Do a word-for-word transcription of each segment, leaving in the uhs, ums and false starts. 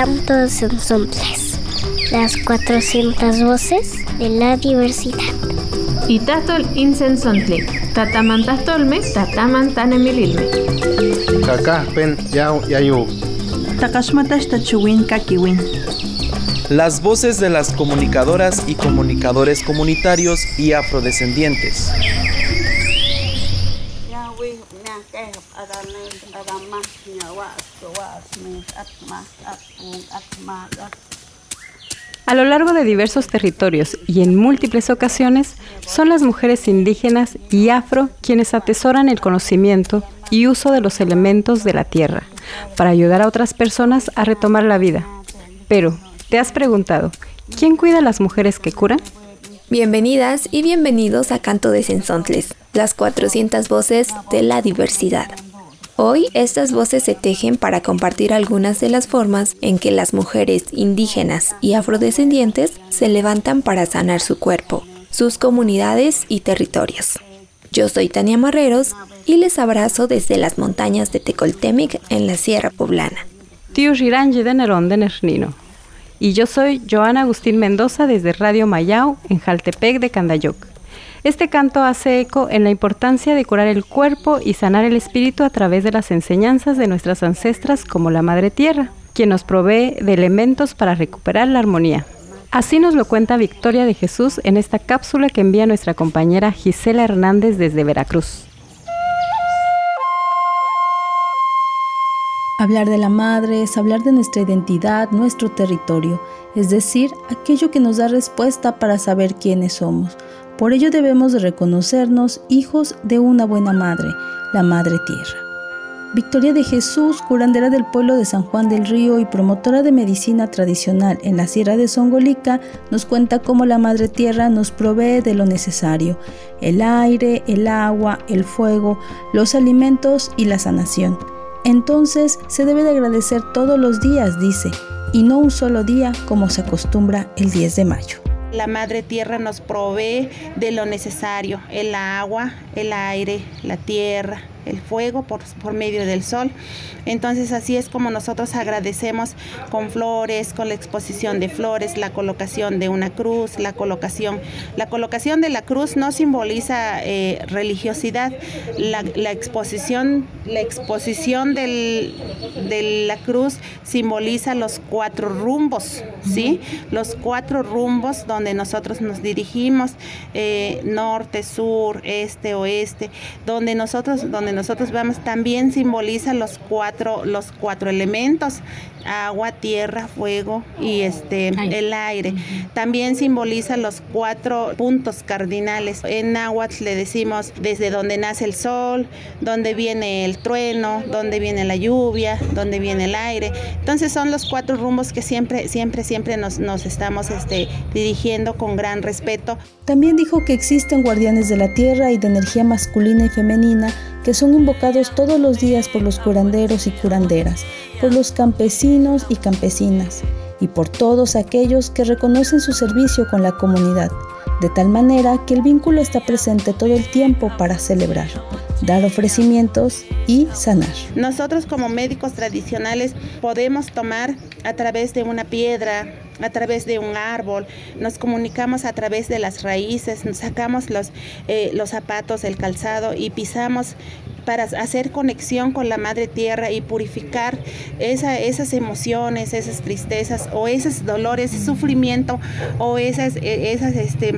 Canto de Sensontles, las cuatrocientas voces de la diversidad. Itatol insensontli, tatamantastolme, tatamantanemililme. Kakajpen yau yayu. Takashmatash tachuwin kakiwin. Las voces de las comunicadoras y comunicadores comunitarios y afrodescendientes. A lo largo de diversos territorios y en múltiples ocasiones, son las mujeres indígenas y afro quienes atesoran el conocimiento y uso de los elementos de la tierra para ayudar a otras personas a retomar la vida. Pero, ¿te has preguntado, quién cuida a las mujeres que curan? Bienvenidas y bienvenidos a Canto de Sensontles, las cuatrocientas voces de la diversidad. Hoy, estas voces se tejen para compartir algunas de las formas en que las mujeres indígenas y afrodescendientes se levantan para sanar su cuerpo, sus comunidades y territorios. Yo soy Tania Marreros y les abrazo desde las montañas de Tecoltemic en la Sierra Poblana. Tío Giranji de Nerón de Nernino. Y yo soy Joana Agustín Mendoza desde Radio Mayao en Jaltepec de Candayoc. Este canto hace eco en la importancia de curar el cuerpo y sanar el espíritu a través de las enseñanzas de nuestras ancestras como la Madre Tierra, quien nos provee de elementos para recuperar la armonía. Así nos lo cuenta Victoria de Jesús en esta cápsula que envía nuestra compañera Gisela Hernández desde Veracruz. Hablar de la madre es hablar de nuestra identidad, nuestro territorio, es decir, aquello que nos da respuesta para saber quiénes somos. Por ello debemos de reconocernos hijos de una buena madre, la Madre Tierra. Victoria de Jesús, curandera del pueblo de San Juan del Río y promotora de medicina tradicional en la Sierra de Songolica, nos cuenta cómo la Madre Tierra nos provee de lo necesario: el aire, el agua, el fuego, los alimentos y la sanación. Entonces se debe de agradecer todos los días, dice, y no un solo día como se acostumbra el diez de mayo. La Madre Tierra nos provee de lo necesario: el agua, el aire, la tierra, el fuego por, por medio del sol. Entonces así es como nosotros agradecemos con flores, con la exposición de flores, la colocación de una cruz, la colocación. La colocación de la cruz no simboliza eh, religiosidad. La, la exposición, la exposición del, de la cruz simboliza los cuatro rumbos, ¿sí? Los cuatro rumbos donde nosotros nos dirigimos, eh, norte, sur, este, oeste, donde nosotros, donde nosotros vamos, también simboliza los cuatro los cuatro elementos: agua, tierra, fuego y este el aire. También simboliza los cuatro puntos cardinales. En náhuatl le decimos desde donde nace el sol, donde viene el trueno, donde viene la lluvia, donde viene el aire. Entonces son los cuatro rumbos que siempre, siempre, siempre nos, nos estamos este, dirigiendo con gran respeto. También dijo que existen guardianes de la tierra y de energía masculina y femenina que son invocados todos los días por los curanderos y curanderas, por los campesinos y campesinas, y por todos aquellos que reconocen su servicio con la comunidad, de tal manera que el vínculo está presente todo el tiempo para celebrar, dar ofrecimientos y sanar. Nosotros como médicos tradicionales podemos tomar a través de una piedra, a través de un árbol, nos comunicamos a través de las raíces, nos sacamos los, eh, los zapatos, el calzado y pisamos para hacer conexión con la Madre Tierra y purificar esa, esas emociones, esas tristezas o esos dolores, ese sufrimiento o esas, esas este,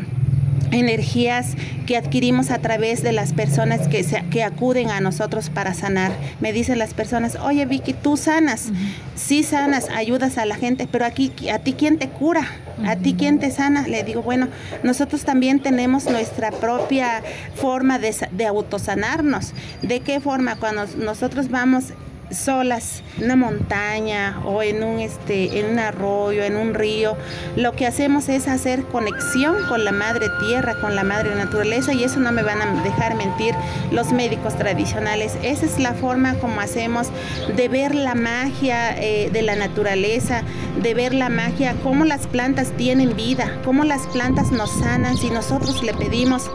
energías que adquirimos a través de las personas que, se, que acuden a nosotros para sanar. Me dicen las personas: oye Vicky, tú sanas, uh-huh. sí sanas, ayudas a la gente, pero aquí, ¿a ti quién te cura? ¿A ti quién te sana? Le digo, bueno, nosotros también tenemos nuestra propia forma de, de autosanarnos. ¿De qué forma? Cuando nosotros vamos solas en una montaña o en un este en un arroyo, en un río, lo que hacemos es hacer conexión con la Madre Tierra, con la Madre Naturaleza, y eso no me van a dejar mentir los médicos tradicionales. Esa es la forma como hacemos de ver la magia eh, de la naturaleza, de ver la magia, cómo las plantas tienen vida, cómo las plantas nos sanan si nosotros le pedimos.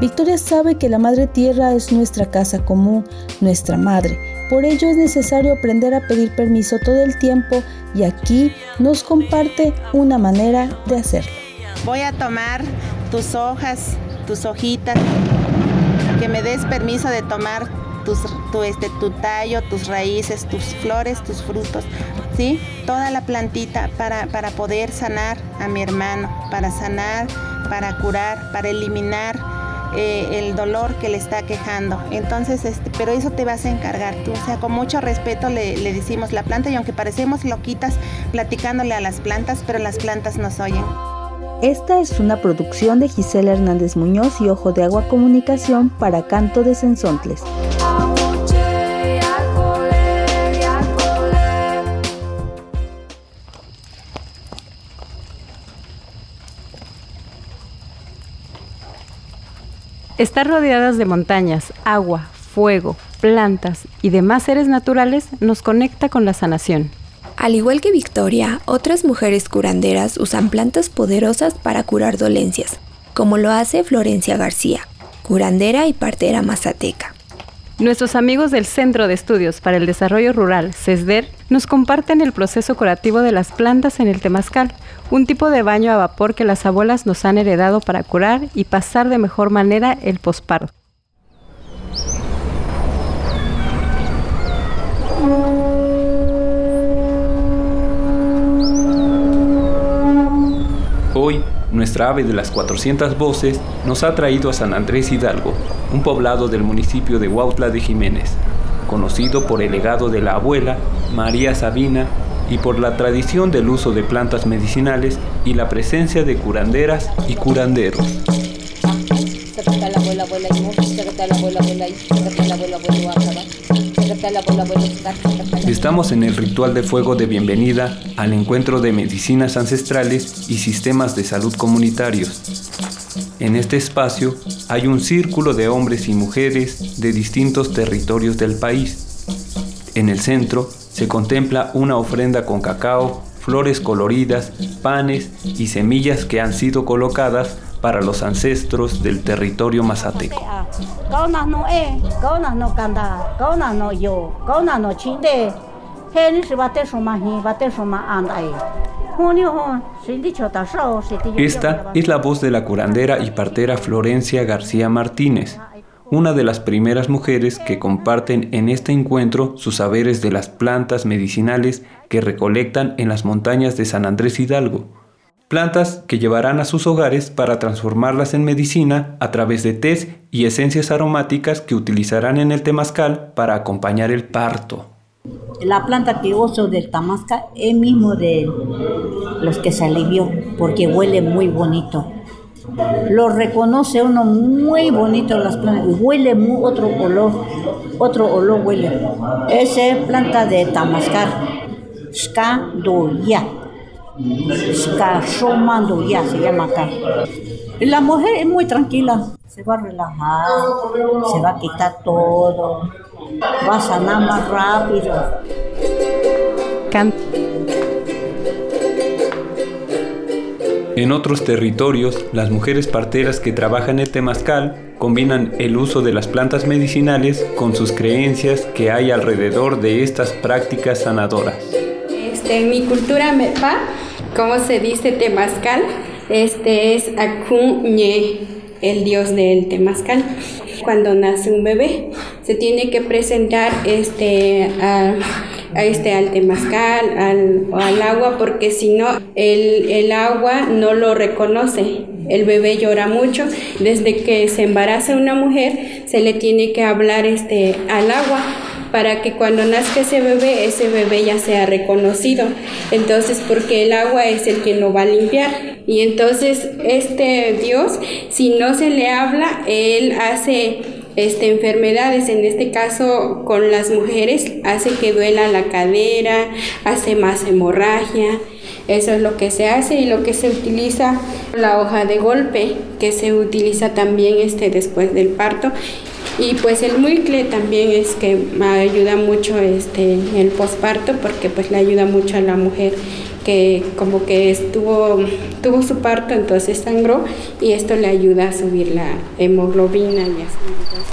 Victoria sabe que la Madre Tierra es nuestra casa común, nuestra madre. Por ello es necesario aprender a pedir permiso todo el tiempo y aquí nos comparte una manera de hacerlo. Voy a tomar tus hojas, tus hojitas, que me des permiso de tomar tus, tu, este, tu tallo, tus raíces, tus flores, tus frutos, ¿sí? Toda la plantita para, para poder sanar a mi hermano, para sanar, para curar, para eliminar Eh, el dolor que le está quejando. Entonces, este, pero eso te vas a encargar tú. O sea, con mucho respeto le, le decimos la planta, y aunque parecemos loquitas platicándole a las plantas, pero las plantas nos oyen. Esta es una producción de Gisela Hernández Muñoz y Ojo de Agua Comunicación para Canto de Cenzontles. Estar rodeadas de montañas, agua, fuego, plantas y demás seres naturales nos conecta con la sanación. Al igual que Victoria, otras mujeres curanderas usan plantas poderosas para curar dolencias, como lo hace Florencia García, curandera y partera mazateca. Nuestros amigos del Centro de Estudios para el Desarrollo Rural, CESDER, nos comparten el proceso curativo de las plantas en el temazcal, un tipo de baño a vapor que las abuelas nos han heredado para curar y pasar de mejor manera el posparto. Hoy, nuestra ave de las cuatrocientas voces nos ha traído a San Andrés Hidalgo, un poblado del municipio de Huautla de Jiménez, conocido por el legado de la abuela María Sabina y por la tradición del uso de plantas medicinales y la presencia de curanderas y curanderos. Estamos en el ritual de fuego de bienvenida al encuentro de medicinas ancestrales y sistemas de salud comunitarios. En este espacio hay un círculo de hombres y mujeres de distintos territorios del país. En el centro se contempla una ofrenda con cacao, flores coloridas, panes y semillas que han sido colocadas para los ancestros del territorio mazateco. Esta es la voz de la curandera y partera Florencia García Martínez, una de las primeras mujeres que comparten en este encuentro sus saberes de las plantas medicinales que recolectan en las montañas de San Andrés Hidalgo. Plantas que llevarán a sus hogares para transformarlas en medicina a través de tés y esencias aromáticas que utilizarán en el temazcal para acompañar el parto. La planta que uso del temazcal es mismo de los que se alivió, porque huele muy bonito. Lo reconoce uno muy bonito las plantas, huele muy, otro olor, otro olor huele. Esa es planta de temazcal, Shkadoya. Ya se llama acá. La mujer es muy tranquila, se va a relajar, se va a quitar todo, va a sanar más rápido. Can- En otros territorios, las mujeres parteras que trabajan el temazcal combinan el uso de las plantas medicinales con sus creencias que hay alrededor de estas prácticas sanadoras. En mi cultura mepa, como se dice temazcal, este es Acuñe, el dios del temazcal. Cuando nace un bebé, se tiene que presentar este, a, a este, al temazcal, al, al agua, porque si no, el, el agua no lo reconoce. El bebé llora mucho. Desde que se embaraza una mujer, se le tiene que hablar este, al agua, para que cuando nazca ese bebé, ese bebé ya sea reconocido. Entonces, porque el agua es el que lo va a limpiar. Y entonces, este Dios, si no se le habla, él hace este, enfermedades, en este caso con las mujeres, hace que duela la cadera, hace más hemorragia. Eso es lo que se hace y lo que se utiliza, la hoja de golpe, que se utiliza también este, después del parto. Y pues el muicle también es que ayuda mucho este, el posparto, porque pues le ayuda mucho a la mujer que como que estuvo tuvo su parto, entonces sangró y esto le ayuda a subir la hemoglobina y así.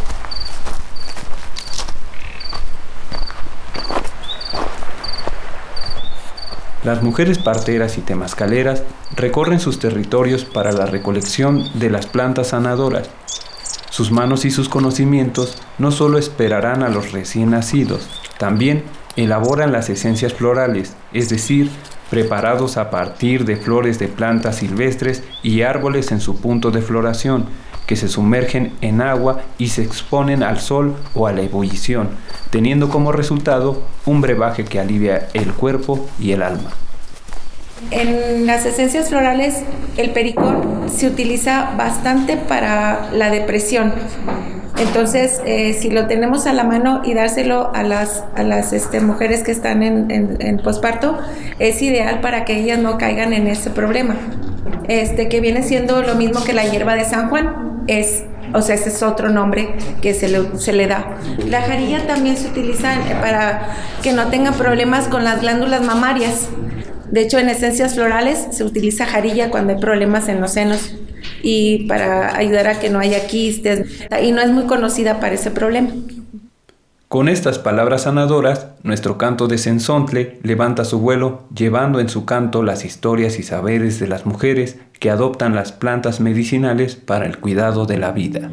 Las mujeres parteras y temascaleras recorren sus territorios para la recolección de las plantas sanadoras. Sus manos y sus conocimientos no solo esperarán a los recién nacidos, también elaboran las esencias florales, es decir, preparados a partir de flores de plantas silvestres y árboles en su punto de floración, que se sumergen en agua y se exponen al sol o a la ebullición, teniendo como resultado un brebaje que alivia el cuerpo y el alma. En las esencias florales, el pericón se utiliza bastante para la depresión. Entonces, eh, si lo tenemos a la mano y dárselo a las, a las este, mujeres que están en, en, en posparto, es ideal para que ellas no caigan en ese problema. Este, que viene siendo lo mismo que la hierba de San Juan, es, o sea, ese es otro nombre que se le, se le da. La jarilla también se utiliza para que no tengan problemas con las glándulas mamarias. De hecho, en esencias florales se utiliza jarilla cuando hay problemas en los senos y para ayudar a que no haya quistes, y no es muy conocida para ese problema. Con estas palabras sanadoras, nuestro canto de Cenzontle levanta su vuelo, llevando en su canto las historias y saberes de las mujeres que adoptan las plantas medicinales para el cuidado de la vida.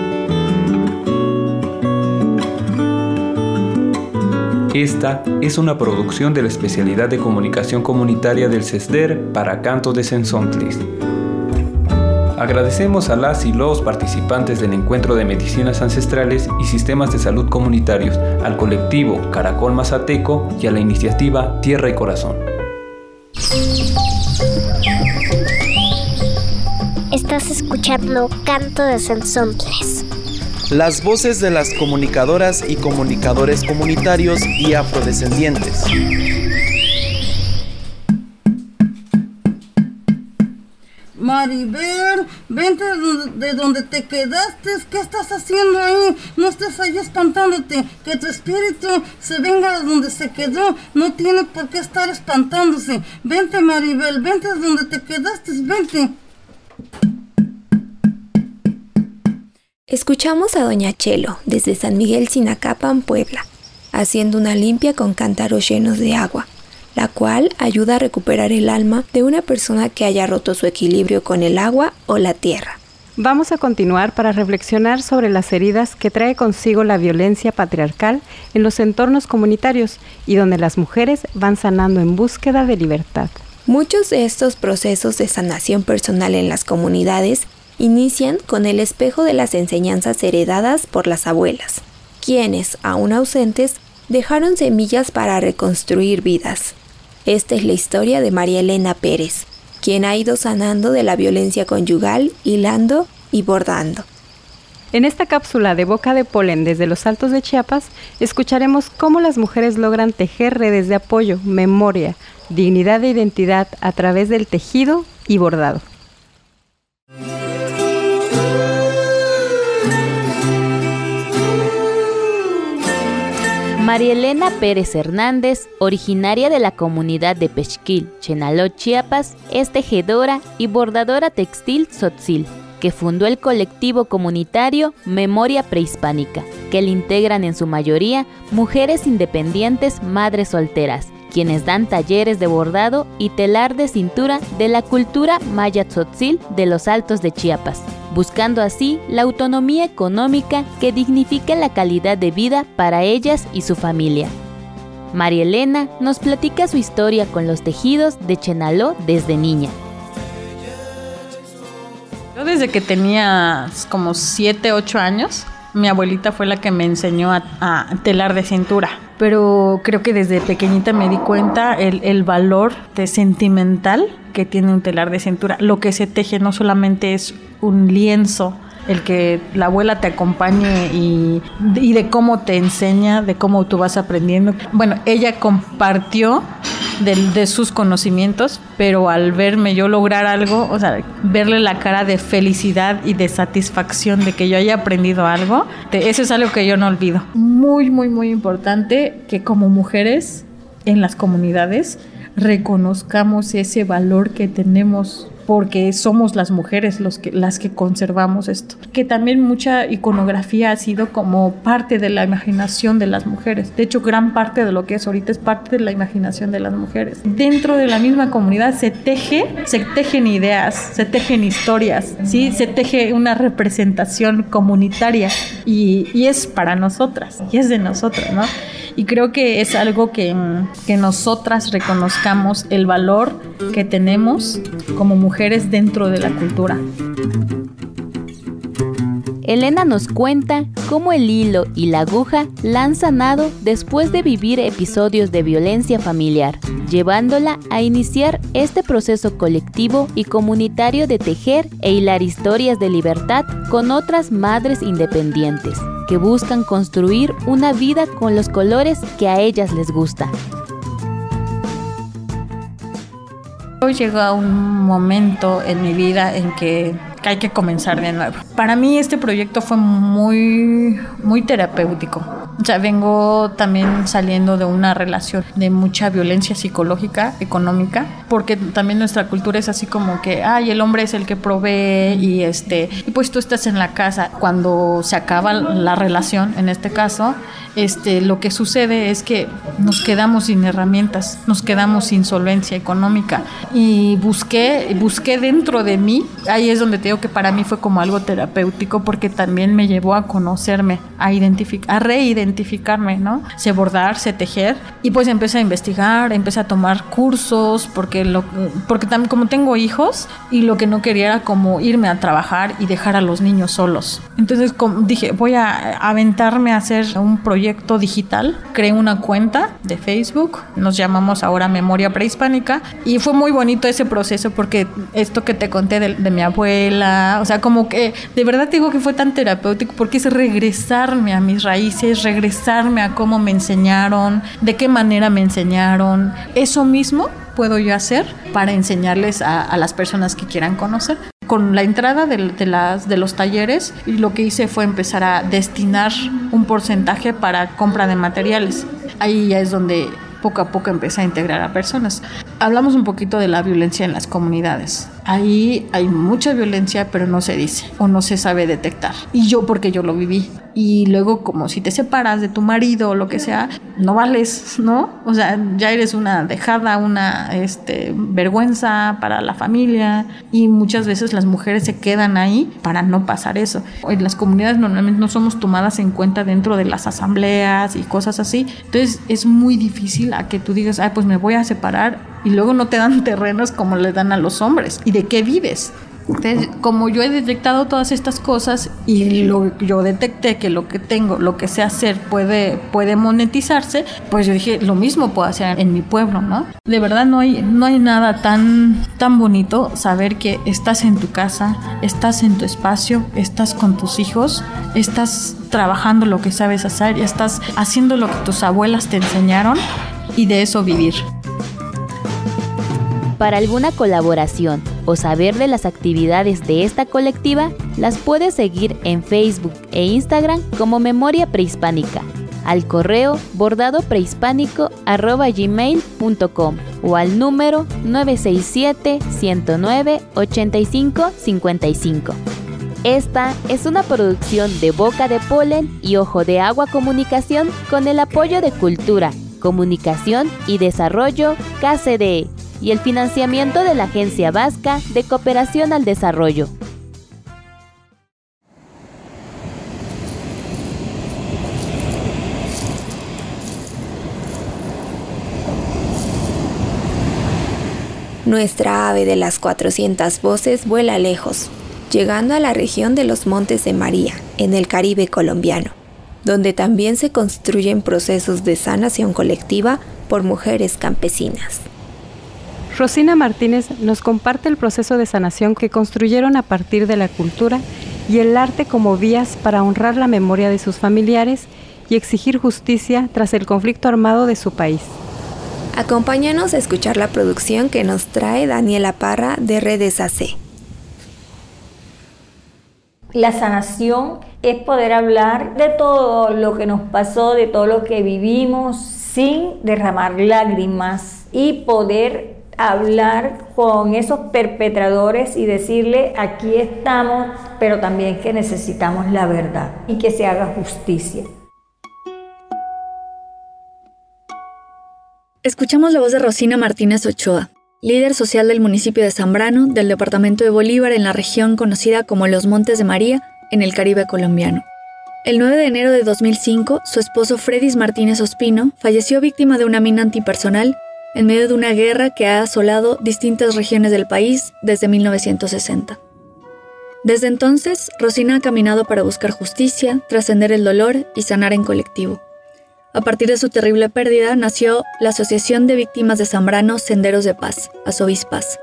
Esta es una producción de la especialidad de comunicación comunitaria del CESDER para Canto de Cenzontles. Agradecemos a las y los participantes del Encuentro de Medicinas Ancestrales y Sistemas de Salud Comunitarios, al colectivo Caracol Mazateco y a la iniciativa Tierra y Corazón. Estás escuchando Canto de Cenzontles. Las voces de las comunicadoras y comunicadores comunitarios y afrodescendientes. Maribel, vente de donde te quedaste. ¿Qué estás haciendo ahí? No estés ahí espantándote. Que tu espíritu se venga de donde se quedó. No tiene por qué estar espantándose. Vente, Maribel, vente de donde te quedaste. Vente. Escuchamos a Doña Chelo desde San Miguel Sinacapan, Puebla, haciendo una limpia con cántaros llenos de agua, la cual ayuda a recuperar el alma de una persona que haya roto su equilibrio con el agua o la tierra. Vamos a continuar para reflexionar sobre las heridas que trae consigo la violencia patriarcal en los entornos comunitarios y donde las mujeres van sanando en búsqueda de libertad. Muchos de estos procesos de sanación personal en las comunidades inician con el espejo de las enseñanzas heredadas por las abuelas, quienes, aún ausentes, dejaron semillas para reconstruir vidas. Esta es la historia de María Elena Pérez, quien ha ido sanando de la violencia conyugal, hilando y bordando. En esta cápsula de Boca de Polen desde los Altos de Chiapas, escucharemos cómo las mujeres logran tejer redes de apoyo, memoria, dignidad e identidad a través del tejido y bordado. María Elena Pérez Hernández, originaria de la comunidad de Pexquil, Chenaló, Chiapas, es tejedora y bordadora textil tzotzil, que fundó el colectivo comunitario Memoria Prehispánica, que le integran en su mayoría mujeres independientes madres solteras, quienes dan talleres de bordado y telar de cintura de la cultura maya tzotzil de los Altos de Chiapas, buscando así la autonomía económica que dignifique la calidad de vida para ellas y su familia. María Elena nos platica su historia con los tejidos de Chenaló desde niña. Yo desde que tenía como siete, ocho años, mi abuelita fue la que me enseñó a, a telar de cintura. Pero creo que desde pequeñita me di cuenta el, el valor de sentimental que tiene un telar de cintura. Lo que se teje no solamente es un lienzo, el que la abuela te acompañe y, y de cómo te enseña, de cómo tú vas aprendiendo. Bueno, ella compartió de, de sus conocimientos, pero al verme yo lograr algo, o sea, verle la cara de felicidad y de satisfacción de que yo haya aprendido algo, te, eso es algo que yo no olvido. Muy, muy, muy importante que como mujeres en las comunidades reconozcamos ese valor que tenemos porque somos las mujeres los que, las que conservamos esto. Que también mucha iconografía ha sido como parte de la imaginación de las mujeres. De hecho, gran parte de lo que es ahorita es parte de la imaginación de las mujeres. Dentro de la misma comunidad se teje, se tejen ideas, se tejen historias, ¿sí? Se teje una representación comunitaria y, y es para nosotras, y es de nosotras, ¿no? Y creo que es algo que, que nosotras reconozcamos el valor que tenemos como mujeres dentro de la cultura. Elena nos cuenta cómo el hilo y la aguja la han sanado después de vivir episodios de violencia familiar, llevándola a iniciar este proceso colectivo y comunitario de tejer e hilar historias de libertad con otras madres independientes que buscan construir una vida con los colores que a ellas les gusta. Hoy llega un momento en mi vida en que hay que comenzar de nuevo. Para mí este proyecto fue muy, muy terapéutico. O sea, vengo también saliendo de una relación de mucha violencia psicológica, económica, porque también nuestra cultura es así como que, ay, el hombre es el que provee y este, y pues tú estás en la casa. Cuando se acaba la relación, en este caso, este, lo que sucede es que nos quedamos sin herramientas, nos quedamos sin solvencia económica y busqué, busqué dentro de mí. Ahí es donde te digo que para mí fue como algo terapéutico porque también me llevó a conocerme, a identificar, a reidentificarme, ¿no? Sé bordar, sé tejer y pues empecé a investigar, empecé a tomar cursos porque lo, porque también como tengo hijos y lo que no quería era como irme a trabajar y dejar a los niños solos. Entonces como dije, voy a aventarme a hacer un proyecto digital. Creé una cuenta de Facebook, nos llamamos ahora Memoria Prehispánica y fue muy bonito ese proceso porque esto que te conté de, de mi abuela, o sea, como que de verdad digo que fue tan terapéutico porque es regresarme a mis raíces, regresarme a cómo me enseñaron, de qué manera me enseñaron. Eso mismo puedo yo hacer para enseñarles a, a las personas que quieran conocer. Con la entrada de, de, las, de los talleres, lo que hice fue empezar a destinar un porcentaje para compra de materiales. Ahí ya es donde poco a poco empecé a integrar a personas. Hablamos un poquito de la violencia en las comunidades. Ahí hay mucha violencia, pero no se dice o no se sabe detectar. Y yo porque yo lo viví. Y luego como si te separas de tu marido o lo que sea, no vales, ¿no? O sea, ya eres una dejada, una este, vergüenza para la familia. Y muchas veces las mujeres se quedan ahí para no pasar eso. En las comunidades normalmente no somos tomadas en cuenta dentro de las asambleas y cosas así. Entonces es muy difícil a que tú digas, ay, pues me voy a separar. Y luego no te dan terrenos como le dan a los hombres. ¿Y de qué vives? Entonces, como yo he detectado todas estas cosas y lo, yo detecté que lo que tengo, lo que sé hacer puede, puede monetizarse, pues yo dije, lo mismo puedo hacer en mi pueblo, ¿no? De verdad no hay, no hay nada tan, tan bonito saber que estás en tu casa, estás en tu espacio, estás con tus hijos, estás trabajando lo que sabes hacer y estás haciendo lo que tus abuelas te enseñaron y de eso vivir. Para alguna colaboración o saber de las actividades de esta colectiva, las puedes seguir en Facebook e Instagram como Memoria Prehispánica, al correo bordadoprehispánico arroba gmail punto com o al número nueve seis siete, ciento nueve, ochenta y cinco, cincuenta y cinco. Esta es una producción de Boca de Polen y Ojo de Agua Comunicación con el apoyo de Cultura, Comunicación y Desarrollo K C D E y el financiamiento de la Agencia Vasca de Cooperación al Desarrollo. Nuestra ave de las cuatrocientas voces vuela lejos, llegando a la región de los Montes de María, en el Caribe colombiano, donde también se construyen procesos de sanación colectiva por mujeres campesinas. Rosina Martínez nos comparte el proceso de sanación que construyeron a partir de la cultura y el arte como vías para honrar la memoria de sus familiares y exigir justicia tras el conflicto armado de su país. Acompáñanos a escuchar la producción que nos trae Daniela Parra de Redes A C. La sanación es poder hablar de todo lo que nos pasó, de todo lo que vivimos, sin derramar lágrimas y poder hablar con esos perpetradores y decirle aquí estamos, pero también que necesitamos la verdad y que se haga justicia. Escuchamos la voz de Rosina Martínez Ochoa, líder social del municipio de Zambrano, del departamento de Bolívar, en la región conocida como Los Montes de María, en el Caribe colombiano. El nueve de enero de dos mil cinco, su esposo Fredis Martínez Ospino falleció víctima de una mina antipersonal en medio de una guerra que ha asolado distintas regiones del país desde mil novecientos sesenta. Desde entonces, Rosina ha caminado para buscar justicia, trascender el dolor y sanar en colectivo. A partir de su terrible pérdida nació la Asociación de Víctimas de Zambrano Senderos de Paz, Asovispaz.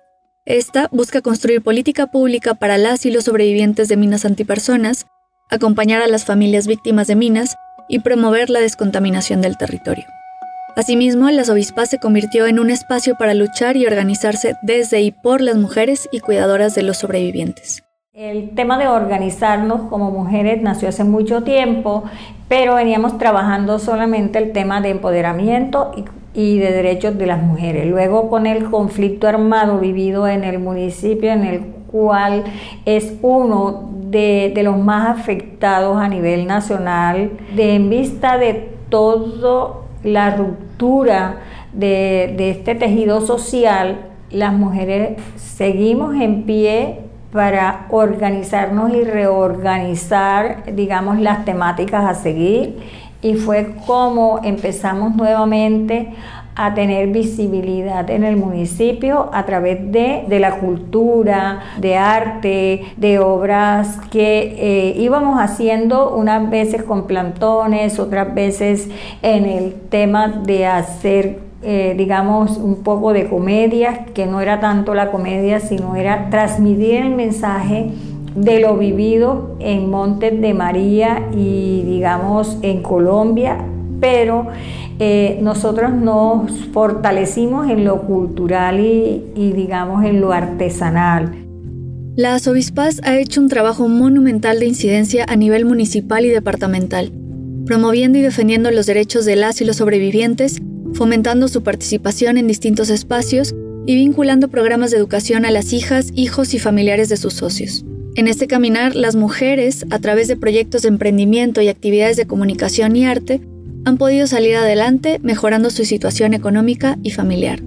Esta busca construir política pública para las y los sobrevivientes de minas antipersonas, acompañar a las familias víctimas de minas y promover la descontaminación del territorio. Asimismo, la Asovispaz se convirtió en un espacio para luchar y organizarse desde y por las mujeres y cuidadoras de los sobrevivientes. El tema de organizarnos como mujeres nació hace mucho tiempo, pero veníamos trabajando solamente el tema de empoderamiento y, y de derechos de las mujeres. Luego, con el conflicto armado vivido en el municipio, en el cual es uno de, de los más afectados a nivel nacional, de, en vista de todo la ruptura de, de este tejido social, las mujeres seguimos en pie para organizarnos y reorganizar, digamos, las temáticas a seguir, y fue como empezamos nuevamente a tener visibilidad en el municipio a través de, de la cultura, de arte, de obras que eh, íbamos haciendo unas veces con plantones, otras veces en el tema de hacer Eh, digamos, un poco de comedia, que no era tanto la comedia, sino era transmitir el mensaje de lo vivido en Montes de María y, digamos, en Colombia, pero eh, nosotros nos fortalecimos en lo cultural y, y, digamos, en lo artesanal. La Asovispaz ha hecho un trabajo monumental de incidencia a nivel municipal y departamental, promoviendo y defendiendo los derechos de las y los sobrevivientes, fomentando su participación en distintos espacios y vinculando programas de educación a las hijas, hijos y familiares de sus socios. En este caminar, las mujeres, a través de proyectos de emprendimiento y actividades de comunicación y arte, han podido salir adelante mejorando su situación económica y familiar.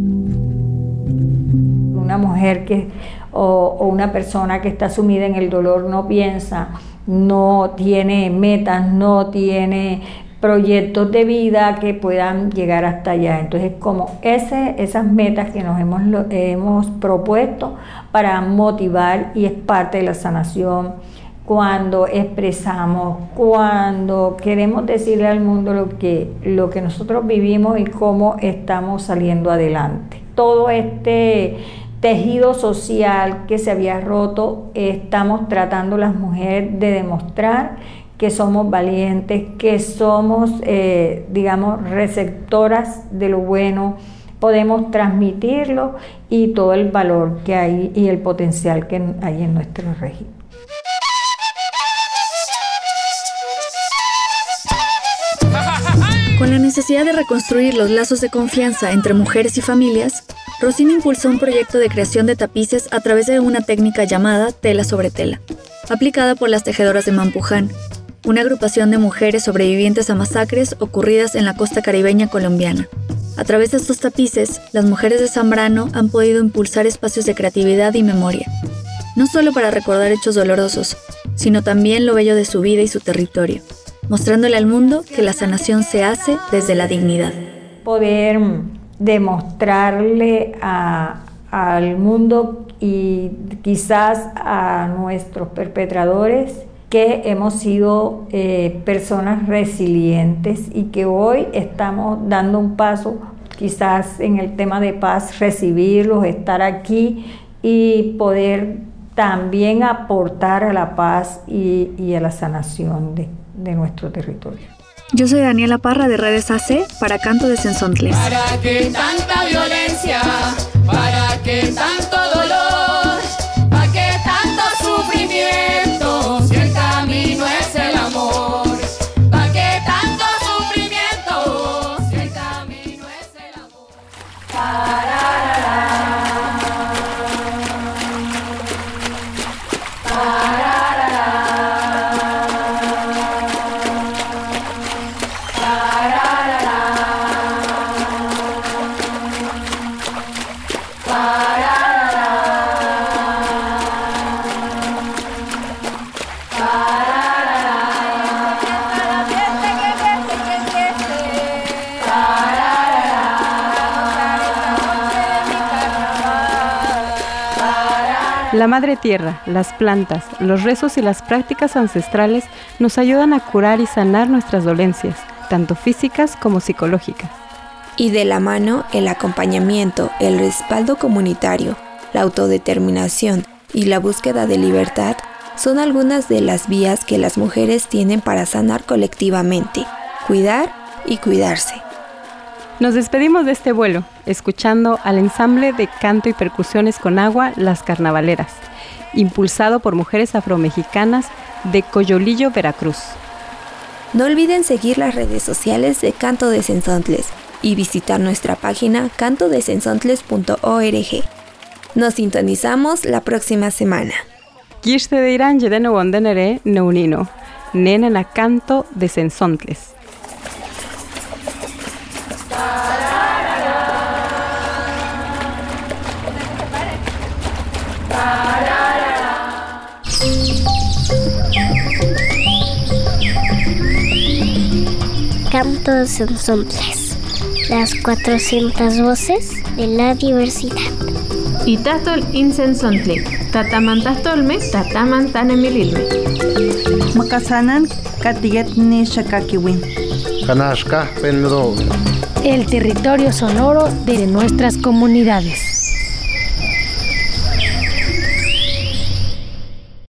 Una mujer que, o, o una persona que está sumida en el dolor no piensa, no tiene metas, no tiene proyectos de vida que puedan llegar hasta allá. Entonces, como ese, esas metas que nos hemos, hemos propuesto para motivar, y es parte de la sanación, cuando expresamos, cuando queremos decirle al mundo lo que, lo que nosotros vivimos y cómo estamos saliendo adelante. Todo este tejido social que se había roto, estamos tratando las mujeres de demostrar que somos valientes, que somos, eh, digamos, receptoras de lo bueno, podemos transmitirlo y todo el valor que hay y el potencial que hay en nuestro régimen. Con la necesidad de reconstruir los lazos de confianza entre mujeres y familias, Rosina impulsó un proyecto de creación de tapices a través de una técnica llamada tela sobre tela, aplicada por las tejedoras de Mampuján, una agrupación de mujeres sobrevivientes a masacres ocurridas en la costa caribeña colombiana. A través de estos tapices, las mujeres de Zambrano han podido impulsar espacios de creatividad y memoria, no solo para recordar hechos dolorosos, sino también lo bello de su vida y su territorio, mostrándole al mundo que la sanación se hace desde la dignidad. Poder demostrarle a, al mundo y quizás a nuestros perpetradores que hemos sido eh, personas resilientes y que hoy estamos dando un paso quizás en el tema de paz, recibirlos, estar aquí y poder también aportar a la paz y, y a la sanación de, de nuestro territorio. Yo soy Daniela Parra de Redes A C para Canto de Sensontles. ¿Para qué tanta violencia? ¿Para qué tanto dolor? ¿Para qué tanto sufrimiento? Si el camino es el amor. ¿Para qué tanto sufrimiento? Si el camino es el amor. Para La Madre Tierra, las plantas, los rezos y las prácticas ancestrales nos ayudan a curar y sanar nuestras dolencias, tanto físicas como psicológicas. Y de la mano, el acompañamiento, el respaldo comunitario, la autodeterminación y la búsqueda de libertad son algunas de las vías que las mujeres tienen para sanar colectivamente, cuidar y cuidarse. Nos despedimos de este vuelo, escuchando al ensamble de canto y percusiones con agua Las Carnavaleras, impulsado por mujeres afromexicanas de Coyolillo, Veracruz. No olviden seguir las redes sociales de Canto de Sensontles y visitar nuestra página canto de sensontles punto org. Nos sintonizamos la próxima semana. Kirste de Irán de Newondenere Neunino, Nena Canto de Sensontles. Canto de Sensontles, las cuatrocientas voces de la diversidad. Itatol Insensontle, tatamantastolme, tatamantanemililme. Makasanan Katiyetni Shakakiwin. Kanashka Penmedo. El territorio sonoro de nuestras comunidades.